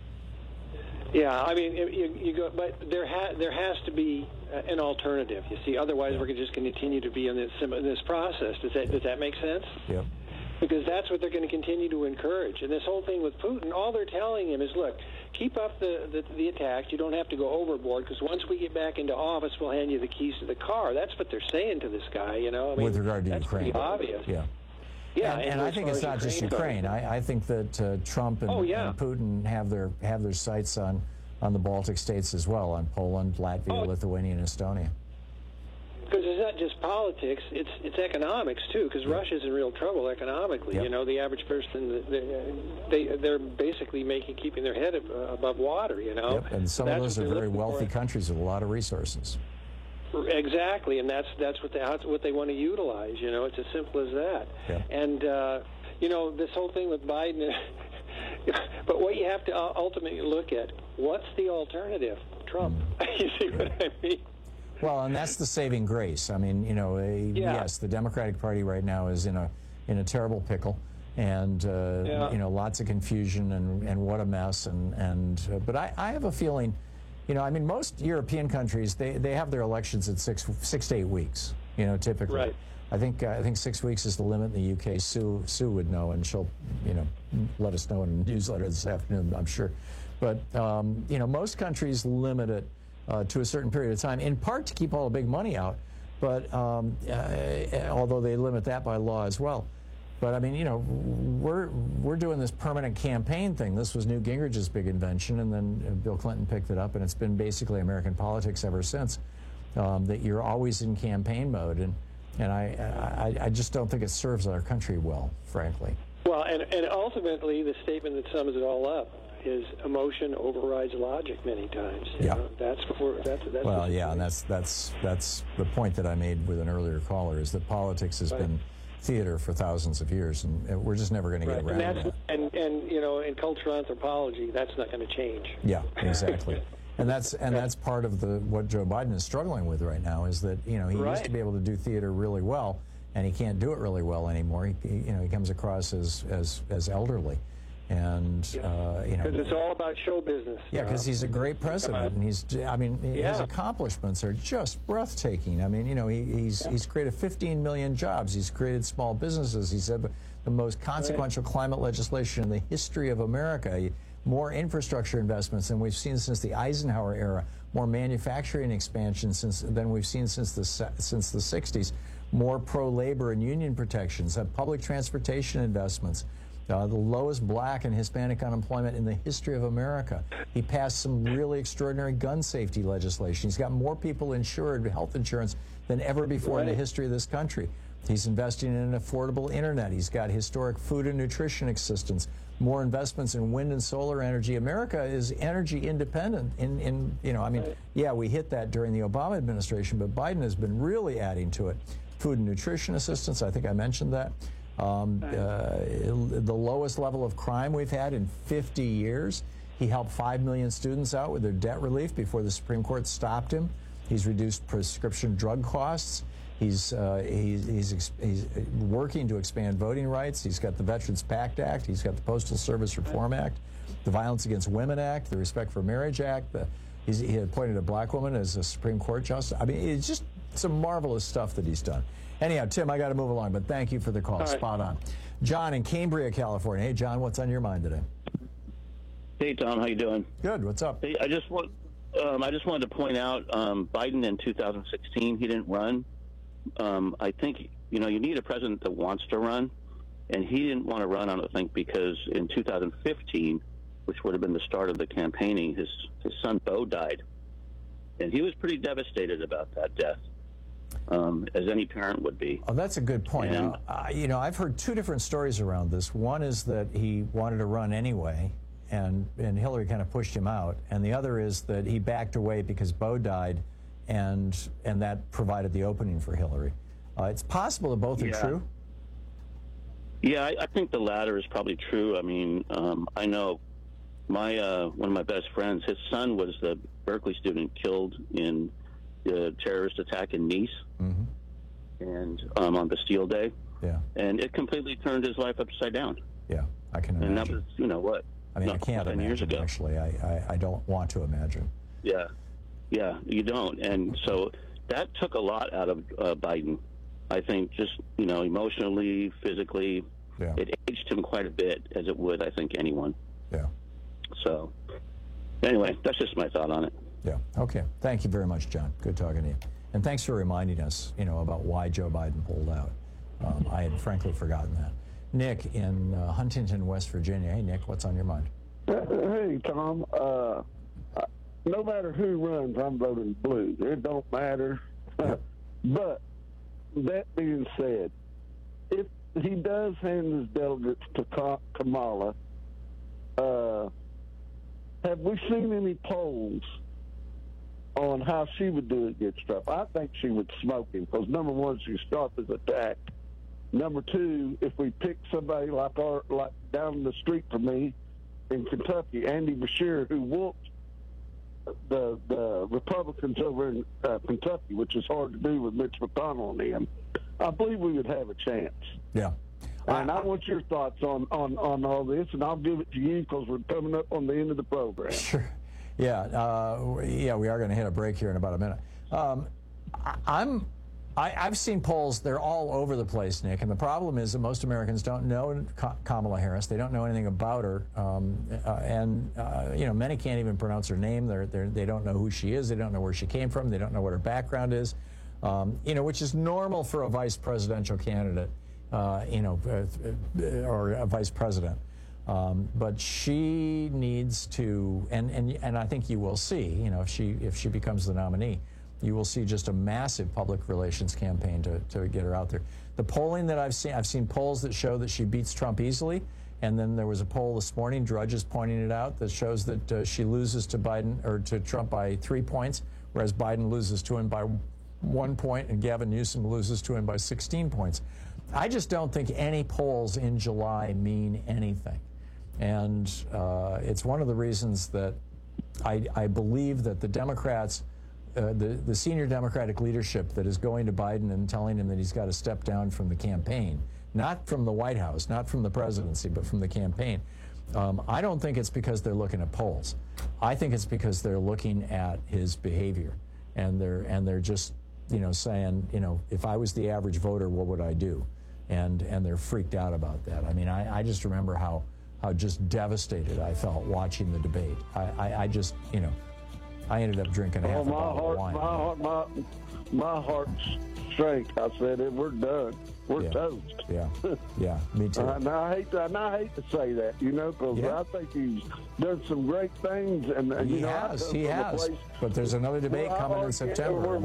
Yeah, I mean, you go, but there has to be an alternative. You see, otherwise we're just going to continue to be in this process. Does that make sense?
Yep.
Because that's what they're going to continue to encourage. And this whole thing with Putin, all they're telling him is, look, keep up the attacks. You don't have to go overboard, because once we get back into office, we'll hand you the keys to the car. That's what they're saying to this guy, you know. I mean,
with regard to
that's
Ukraine.
Pretty obvious.
Yeah.
Yeah,
and I think it's not just Ukraine. I think that Trump and Putin have their sights on the Baltic states as well, on Poland, Latvia, Lithuania, and Estonia.
Because it's not just politics; it's economics too. Because Russia's in real trouble economically. You know, the average person they're basically keeping their head above water. You know,
and some of those are very wealthy countries with a lot of resources.
Exactly, and that's what they want to utilize. You know, it's as simple as that.
Yeah.
And this whole thing with Biden. But what you have to ultimately look at, what's the alternative? Trump. You see what I mean?
Well, and that's the saving grace. I mean, yes, the Democratic Party right now is in a terrible pickle. and lots of confusion and what a mess. But I have a feeling, most European countries they have their elections at 6 to 8 weeks, typically.
Right.
I think 6 weeks is the limit in the UK. Sue would know, and she'll let us know in a newsletter this afternoon, I'm sure. But most countries limit it to a certain period of time, in part to keep all the big money out. But although they limit that by law as well. But I mean, we're doing this permanent campaign thing. This was Newt Gingrich's big invention, and then Bill Clinton picked it up, and it's been basically American politics ever since. That you're always in campaign mode, and I just don't think it serves our country well, frankly.
Well, and ultimately, the statement that sums it all up is emotion overrides logic many times. That's
well, yeah, and that's the point that I made with an earlier caller, is that politics has been theater for thousands of years, and we're just never going to get around that.
And in cultural anthropology, that's not going to change.
Yeah, exactly. And that's part of what Joe Biden is struggling with right now, is that he used to be able to do theater really well, and he can't do it really well anymore. He comes across as elderly. And
because it's all about show business.
Yeah, because he's a great president, and his accomplishments are just breathtaking. I mean, he's created 15 million jobs. He's created small businesses. He's had the most consequential climate legislation in the history of America. More infrastructure investments than we've seen since the Eisenhower era. More manufacturing expansion than we've seen since the 60s. More pro-labor and union protections. Public transportation investments. The lowest black and Hispanic unemployment in the history of America. He passed some really extraordinary gun safety legislation. He's got more people insured, health insurance, than ever before in the history of this country. He's investing in an affordable internet. He's got historic food and nutrition assistance, more investments in wind and solar energy. America is energy independent. We hit that during the Obama administration, but Biden has been really adding to it. Food and nutrition assistance, I think I mentioned that. The lowest level of crime we've had in 50 years. He helped 5 million students out with their debt relief before the Supreme Court stopped him. He's reduced prescription drug costs. He's working to expand voting rights. He's got the Veterans PACT Act. He's got the Postal Service Reform Act, the Violence Against Women Act, the Respect for Marriage Act. He appointed a black woman as a Supreme Court justice. I mean, it's just some marvelous stuff that he's done. Anyhow, Tim, I got to move along, but thank you for the call. Spot on. John in Cambria, California. Hey, John, what's on your mind today?
Hey, Tom, how you doing?
Good. What's up?
Hey, I just wanted to point out Biden in 2016, he didn't run. I think you need a president that wants to run, and he didn't want to run, I don't think, because in 2015, which would have been the start of the campaigning, his son Beau died, and he was pretty devastated about that death. As any parent would be.
Oh, that's a good point. And, I've heard two different stories around this. One is that he wanted to run anyway, and Hillary kind of pushed him out. And the other is that he backed away because Beau died, and that provided the opening for Hillary. It's possible that both are true.
Yeah, I think the latter is probably true. I mean, I know one of my best friends, his son was the Berkeley student killed in the terrorist attack in Nice, and on Bastille Day.
Yeah.
And it completely turned his life upside down.
Yeah, I can imagine.
And that was,
I mean, I can't imagine,
years ago.
Actually. I don't want to imagine.
Yeah, you don't. And so that took a lot out of Biden. I think just, emotionally, physically, it aged him quite a bit, as it would, I think, anyone.
Yeah.
So, anyway, that's just my thought on it.
Yeah. Okay. Thank you very much, John. Good talking to you. And thanks for reminding us, about why Joe Biden pulled out. I had frankly forgotten that. Nick in Huntington, West Virginia. Hey, Nick, what's on your mind?
Hey, Tom. No matter who runs, I'm voting blue. It don't matter. But that being said, if he does hand his delegates to Kamala, have we seen any polls on how she would do against Trump? I think she would smoke him because, number one, she's sharp as a tack. Number two, if we pick somebody like down the street from me in Kentucky, Andy Beshear, who whooped the Republicans over in Kentucky, which is hard to do with Mitch McConnell and him, I believe we would have a chance.
Yeah.
And I want your thoughts on all this, and I'll give it to you because we're coming up on the end of the program.
Sure. Yeah, we are going to hit a break here in about a minute. I've seen polls, they're all over the place, Nick, and the problem is that most Americans don't know Kamala Harris. They don't know anything about her, many can't even pronounce her name. They don't know who she is. They don't know where she came from. They don't know what her background is, which is normal for a vice presidential candidate, or a vice president. But she needs to, and I think you will see, if she becomes the nominee, you will see just a massive public relations campaign to get her out there. The polling that I've seen polls that show that she beats Trump easily, and then there was a poll this morning, Drudge is pointing it out, that shows that she loses to Biden or to Trump by 3 points, whereas Biden loses to him by 1 point and Gavin Newsom loses to him by 16 points. I just don't think any polls in July mean anything. And it's one of the reasons that I believe that the Democrats, the senior Democratic leadership that is going to Biden and telling him that he's got to step down from the campaign, not from the White House, not from the presidency, but from the campaign, I don't think it's because they're looking at polls. I think it's because they're looking at his behavior, and they're just saying, if I was the average voter, what would I do? And they're freaked out about that. I mean, I just remember how just devastated I felt watching the debate. I just, I ended up drinking half a bottle of wine.
My heart's sank. I said, we're done. We're toast.
Yeah, me too.
And I hate to say that, because I think he's done some great things. And
he has. But there's another debate coming in September.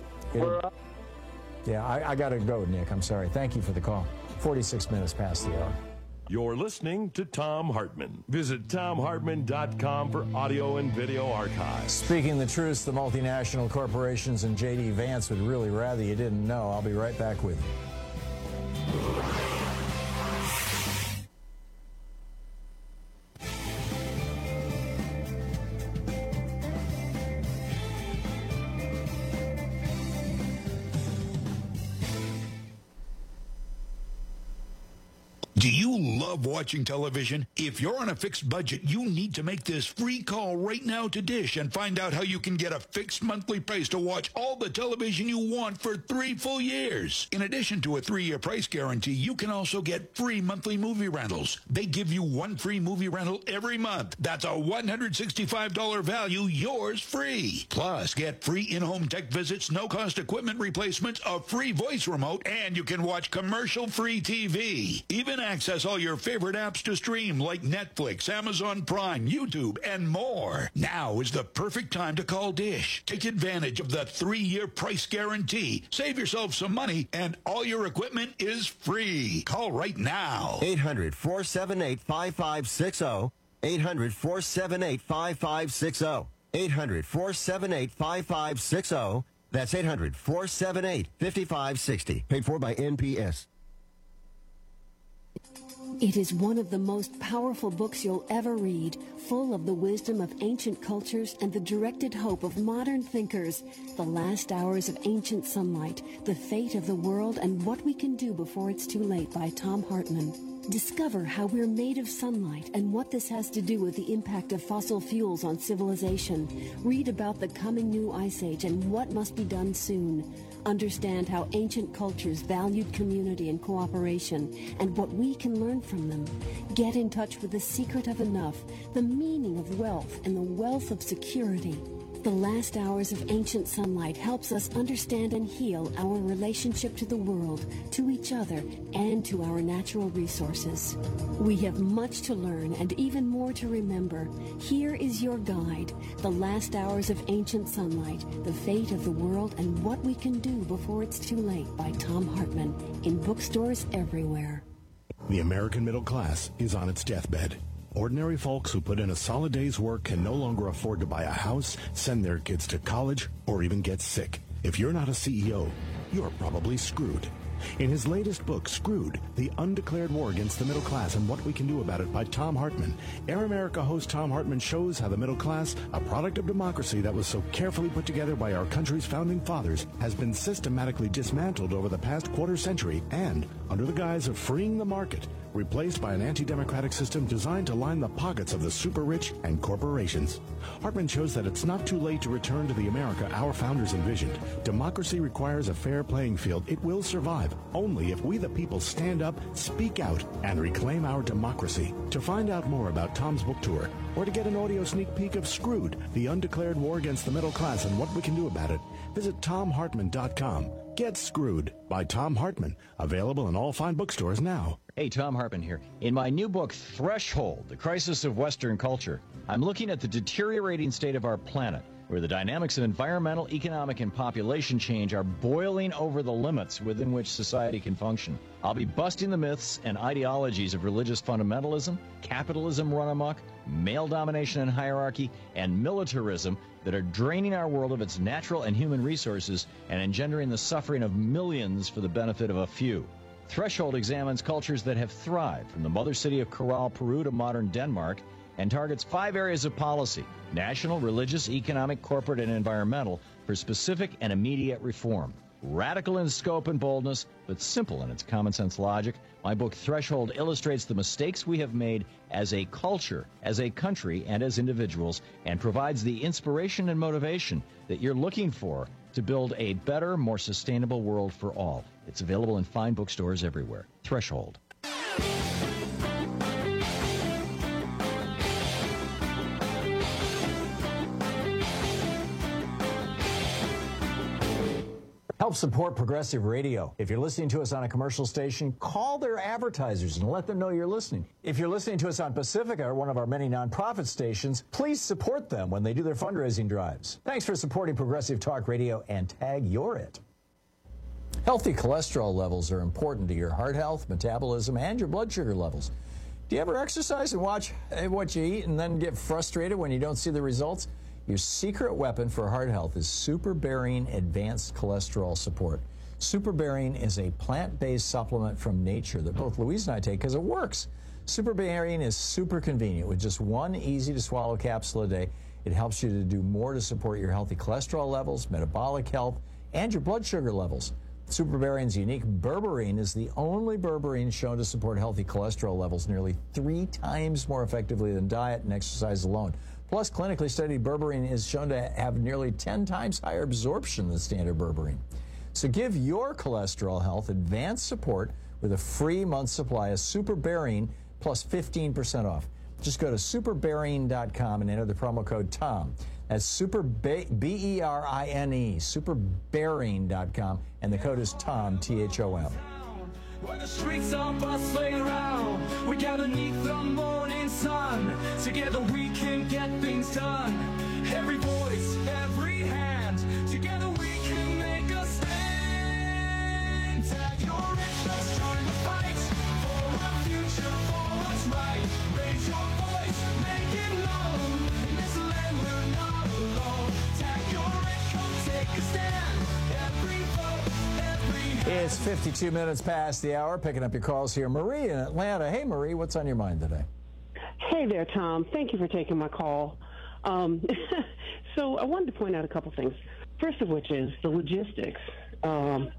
I got to go, Nick. I'm sorry. Thank you for the call. 46 minutes past the hour.
You're listening to Thom Hartmann. Visit ThomHartmann.com for audio and video archives.
Speaking the truth, the multinational corporations and J.D. Vance would really rather you didn't know. I'll be right back with you.
Do you love watching television? If you're on a fixed budget, you need to make this free call right now to Dish and find out how you can get a fixed monthly price to watch all the television you want for 3 full years. In addition to a 3-year price guarantee, you can also get free monthly movie rentals. They give you 1 free movie rental every month. That's a $165 value, yours free. Plus, get free in-home tech visits, no-cost equipment replacements, a free voice remote, and you can watch commercial-free TV. Even access all your favorite apps to stream like Netflix, Amazon Prime, YouTube, and more. Now is the perfect time to call Dish. Take advantage of the 3-year price guarantee. Save yourself some money, and all your equipment is free. Call right now.
800-478-5560. 800-478-5560. 800-478-5560. That's 800-478-5560. Paid for by NPS.
It is one of the most powerful books you'll ever read, full of the wisdom of ancient cultures and the directed hope of modern thinkers. The Last Hours of Ancient Sunlight, The Fate of the World and What We Can Do Before It's Too Late by Thom Hartmann. Discover how we're made of sunlight and what this has to do with the impact of fossil fuels on civilization. Read about the coming new ice age and what must be done soon. Understand how ancient cultures valued community and cooperation and what we can learn from them. Get in touch with the secret of enough, the meaning of wealth, and the wealth of security. The Last Hours of Ancient Sunlight helps us understand and heal our relationship to the world, to each other, and to our natural resources. We have much to learn and even more to remember. Here is your guide, The Last Hours of Ancient Sunlight, The Fate of the World and What We Can Do Before It's Too Late by Thom Hartmann, in bookstores everywhere.
The American middle class is on its deathbed. Ordinary folks who put in a solid day's work can no longer afford to buy a house, send their kids to college, or even get sick. If you're not a CEO, you're probably screwed. In his latest book, Screwed, The Undeclared War Against the Middle Class and What We Can Do About It by Thom Hartmann, Air America host Thom Hartmann shows how the middle class, a product of democracy that was so carefully put together by our country's founding fathers, has been systematically dismantled over the past quarter century and, under the guise of freeing the market, replaced by an anti-democratic system designed to line the pockets of the super rich and corporations. Hartmann shows that it's not too late to return to the America our founders envisioned. Democracy requires a fair playing field. It will survive only if we the people stand up, speak out, and reclaim our democracy. To find out more about Tom's book tour, or to get an audio sneak peek of Screwed, The Undeclared War Against the Middle Class and What We Can Do About It, visit TomHartmann.com. Get Screwed by Thom Hartmann. Available in all fine bookstores now.
Hey, Thom Hartmann here. In my new book, Threshold, The Crisis of Western Culture, I'm looking at the deteriorating state of our planet, where the dynamics of environmental, economic, and population change are boiling over the limits within which society can function. I'll be busting the myths and ideologies of religious fundamentalism, capitalism run amok, male domination and hierarchy, and militarism that are draining our world of its natural and human resources and engendering the suffering of millions for the benefit of a few. Threshold examines cultures that have thrived, from the mother city of Corral, Peru to modern Denmark, and targets 5 areas of policy: national, religious, economic, corporate, and environmental, for specific and immediate reform. Radical in scope and boldness, but simple in its common sense logic, my book Threshold illustrates the mistakes we have made as a culture, as a country, and as individuals, and provides the inspiration and motivation that you're looking for to build a better, more sustainable world for all. It's available in fine bookstores everywhere. Threshold.
Help support Progressive Radio. If you're listening to us on a commercial station, call their advertisers and let them know you're listening. If you're listening to us on Pacifica, one of our many nonprofit stations, please support them when they do their fundraising drives. Thanks for supporting Progressive Talk Radio, and tag you're it. Healthy cholesterol levels are important to your heart health, metabolism, and your blood sugar levels. Do you ever exercise and watch what you eat and then get frustrated when you don't see the results? Your secret weapon for heart health is SuperBaring Advanced Cholesterol Support. SuperBaring is a plant-based supplement from nature that both Louise and I take because it works. SuperBaring is super convenient. With just one easy-to-swallow capsule a day, it helps you to do more to support your healthy cholesterol levels, metabolic health, and your blood sugar levels. SuperBaring's unique berberine is the only berberine shown to support healthy cholesterol levels nearly 3 times more effectively than diet and exercise alone. Plus, clinically studied berberine is shown to have nearly 10 times higher absorption than standard berberine. So give your cholesterol health advanced support with a free month's supply of SuperBaring plus 15% off. Just go to superbearing.com and enter the promo code TOM. That's B-E-R-I-N-E, superbearing.com, and the code is TOM, T-H-O-M.
When the streets are bustling around, we gather neath the morning sun. Together we can get things done. Every voice, every hand. Together we can make a stand. Tag your interest, join the fight for a future, for what's right. Raise your voice, make it known. In this land we're not alone. Tag your come take a stand. Every vote, every hand.
It's 52 minutes past the hour. Picking up your calls here. Marie in Atlanta. Hey, Marie, what's on your mind today?
Hey there, Tom. Thank you for taking my call. So I wanted to point out a couple things. First of which is the logistics. The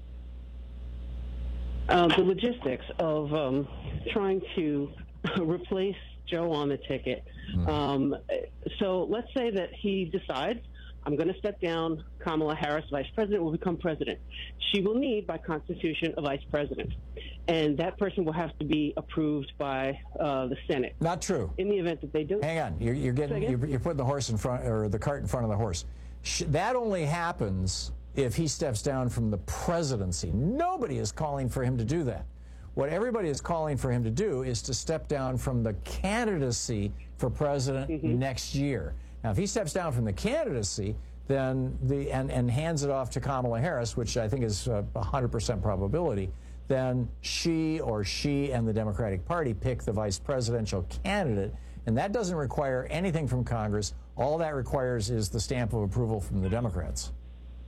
logistics of trying to replace Joe on the ticket. So let's say that he decides, I'm going to step down. Kamala Harris, vice president, will become president. She will need, by Constitution, a vice president. And that person will have to be approved by the Senate.
Not true.
In the event that they do.
Hang on. You're putting the horse in front, or the cart in front of the horse. That only happens if he steps down from the presidency. Nobody is calling for him to do that. What everybody is calling for him to do is to step down from the candidacy for president next year. Now, if he steps down from the candidacy, then and hands it off to Kamala Harris, which I think is 100% probability, then she and the Democratic Party pick the vice presidential candidate, and that doesn't require anything from Congress. All that requires is the stamp of approval from the Democrats.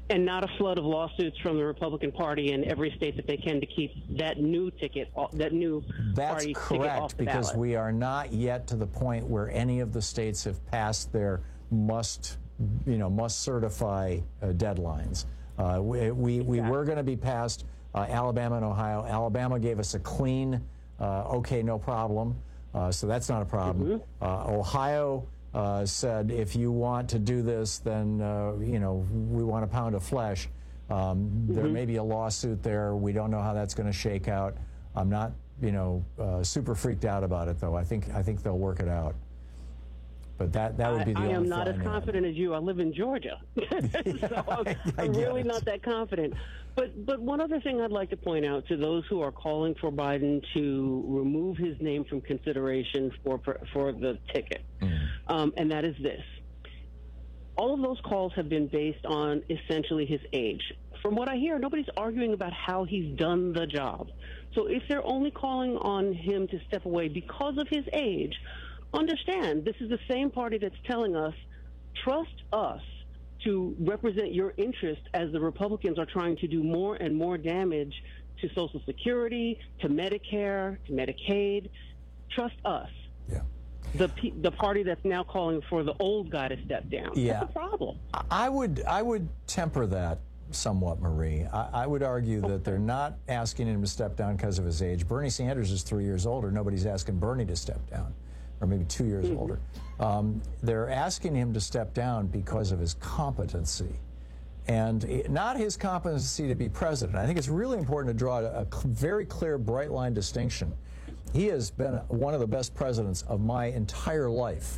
and not a flood of lawsuits from the Republican Party in every state that they can to keep that new ticket, that new party ticket off the ballot.
That's correct, because we are not yet to the point where any of the states have passed their must certify deadlines. We were going to be past Alabama and Ohio. Alabama gave us a clean, okay, no problem. So that's not a problem. Ohio said, if you want to do this, then, we want a pound of flesh. There may be a lawsuit there. We don't know how that's going to shake out. I'm not, super freaked out about it, though. I think they'll work it out. But that would be the only
I am not as confident as you. I live in Georgia. So I'm really not that confident. But one other thing I'd like to point out to those who are calling for Biden to remove his name from consideration for the ticket, and that is this. All of those calls have been based on essentially his age. From what I hear, nobody's arguing about how he's done the job. So if they're only calling on him to step away because of his age, understand, this is the same party that's telling us, trust us to represent your interest as the Republicans are trying to do more and more damage to Social Security, to Medicare, to Medicaid. Trust us.
Yeah.
The party that's now calling for the old guy to step down.
Yeah.
That's a problem.
I would temper that somewhat, Marie. I would argue that they're not asking him to step down because of his age. Bernie Sanders is 3 years older. Nobody's asking Bernie to step down. Or maybe 2 years older. They're asking him to step down because of his competency, and not his competency to be president. I think it's really important to draw a very clear, bright line distinction. He has been one of the best presidents of my entire life.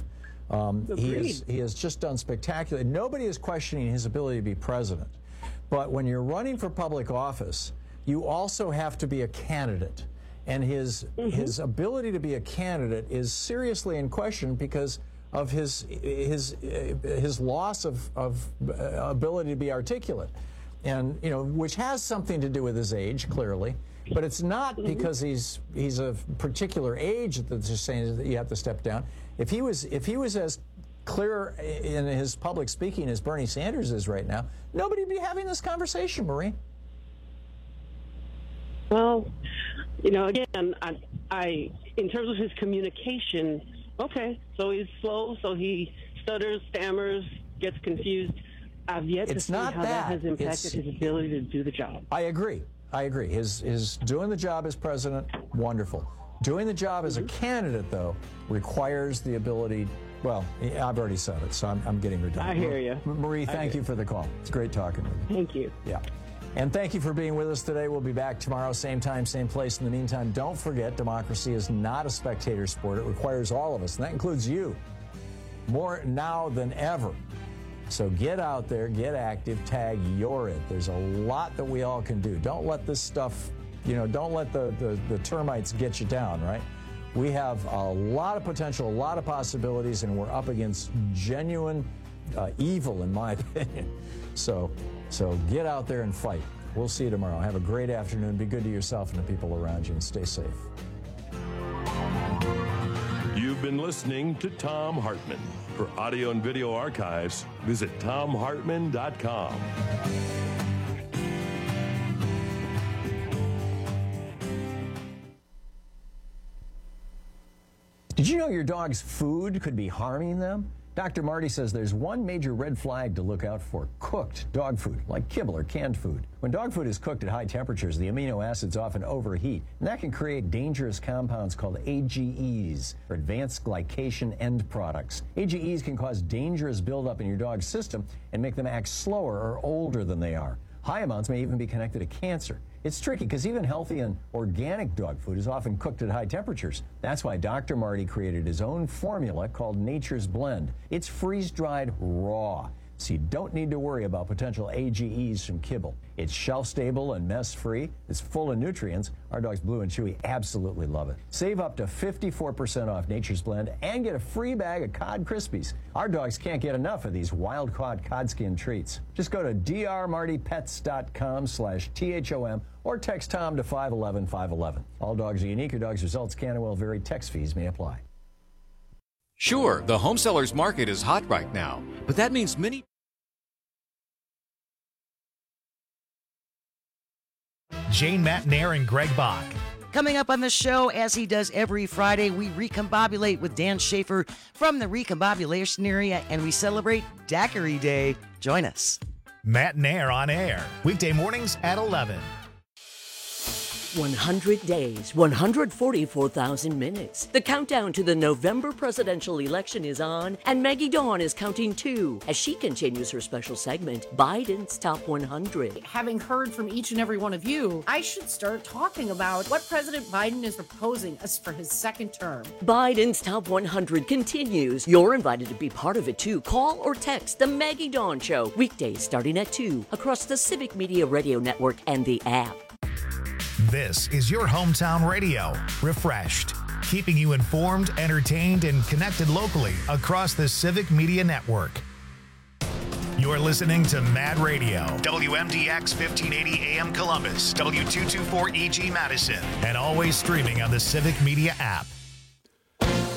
He has just done spectacular. Nobody is questioning his ability to be president. But when you're running for public office, you also have to be a candidate. And his ability to be a candidate is seriously in question because of his loss of ability to be articulate, and which has something to do with his age, clearly. But it's not because he's a particular age that they're saying that you have to step down. If he was as clear in his public speaking as Bernie Sanders is right now, nobody would be having this conversation, Marie.
Well, again, I in terms of his communication, okay, so he's slow, so he stutters, stammers, gets confused. I've yet to see how that has impacted his ability to do the job.
I agree. His doing the job as president, wonderful. Doing the job as a candidate, though, requires the ability. Well, I've already said it, so I'm getting redundant.
I hear you.
Marie, thank you for the call. It's great talking with you.
Thank you.
Yeah. And thank you for being with us today. We'll be back tomorrow, same time, same place. In the meantime, don't forget, democracy is not a spectator sport. It requires all of us, and that includes you, more now than ever. So get out there, get active, tag You're It. There's a lot that we all can do. Don't let this stuff, don't let the termites get you down, right? We have a lot of potential, a lot of possibilities, and we're up against genuine evil, in my opinion. So get out there and fight. We'll see you tomorrow. Have a great afternoon. Be good to yourself and the people around you, and stay safe.
You've been listening to Thom Hartmann. For audio and video archives, visit ThomHartmann.com.
Did you know your dog's food could be harming them? Dr. Marty says there's one major red flag to look out for: cooked dog food, like kibble or canned food. When dog food is cooked at high temperatures, the amino acids often overheat, and that can create dangerous compounds called AGEs, or advanced glycation end products. AGEs can cause dangerous buildup in your dog's system and make them act slower or older than they are. High amounts may even be connected to cancer. It's tricky because even healthy and organic dog food is often cooked at high temperatures. That's why Dr. Marty created his own formula called Nature's Blend. It's freeze-dried raw, so you don't need to worry about potential AGEs from kibble. It's shelf-stable and mess-free. It's full of nutrients. Our dogs Blue and Chewy absolutely love it. Save up to 54% off Nature's Blend and get a free bag of Cod Krispies. Our dogs can't get enough of these wild-caught cod skin treats. Just go to drmartypets.com/THOM or text Tom to 511-511. All dogs are unique. Your dog's results can and will vary. Text fees may apply.
Sure, the home seller's market is hot right now, but that means many
Jane Matnair and Greg Bach.
Coming up on the show, as he does every Friday, we recombobulate with Dan Schaefer from the recombobulation area, and we celebrate Daiquiri Day. Join us.
Matnair on air, weekday mornings at 11.
100 days, 144,000 minutes. The countdown to the November presidential election is on, and Maggie Dawn is counting too as she continues her special segment, Biden's Top 100.
Having heard from each and every one of you, I should start talking about what President Biden is proposing us for his second term.
Biden's Top 100 continues. You're invited to be part of it too. Call or text The Maggie Dawn Show, weekdays starting at 2 across the Civic Media Radio Network and the app.
This is your hometown radio, refreshed, keeping you informed, entertained, and connected locally across the Civic Media Network. You're listening to Mad Radio, WMDX 1580 AM Columbus, W224EG Madison, and always streaming on the Civic Media app.